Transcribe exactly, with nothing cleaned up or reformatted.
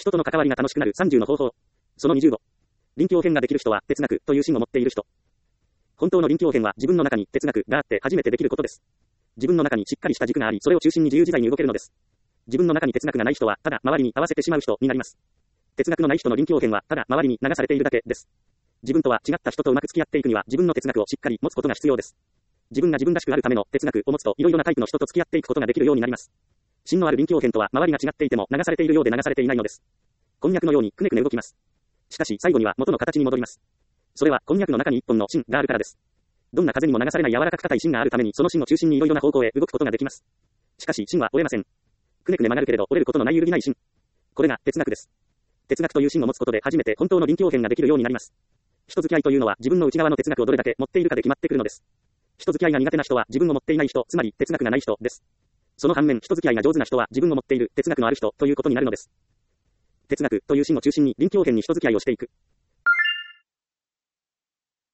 人との関わりが楽しくなるさんじゅうの方法。そのにじゅうご。臨機応変ができる人は哲学という芯を持っている人。本当の臨機応変は自分の中に哲学があって初めてできることです。自分の中にしっかりした軸があり、それを中心に自由自在に動けるのです。自分の中に哲学がない人は、ただ周りに合わせてしまう人になります。哲学のない人の臨機応変は、ただ周りに流されているだけです。自分とは違った人とうまく付き合っていくには、自分の哲学をしっかり持つことが必要です。自分が自分らしくあるための哲学を持つと、いろいろなタイプの人と付き合っていくことができるようになります。芯のある臨機応変とは、周りが違っていても流されているようで流されていないのです。こんにゃくのようにくねくね動きます。しかし最後には元の形に戻ります。それはこんにゃくの中に一本の芯があるからです。どんな風にも流されない柔らかく硬い芯があるために、その芯を中心にいろいろな方向へ動くことができます。しかし芯は折れません。くねくね曲がるけれど折れることのない揺るぎない芯。これが哲学です。哲学という芯を持つことで初めて本当の臨機応変ができるようになります。人付き合いというのは自分の内側の哲学をどれだけ持っているかで決まってくるのです。人付き合いが苦手な人は自分を持っていない人、つまり哲学がない人です。その反面、人付き合いが上手な人は自分を持っている哲学のある人ということになるのです。哲学という芯を中心に臨機応変に人付き合いをしていく。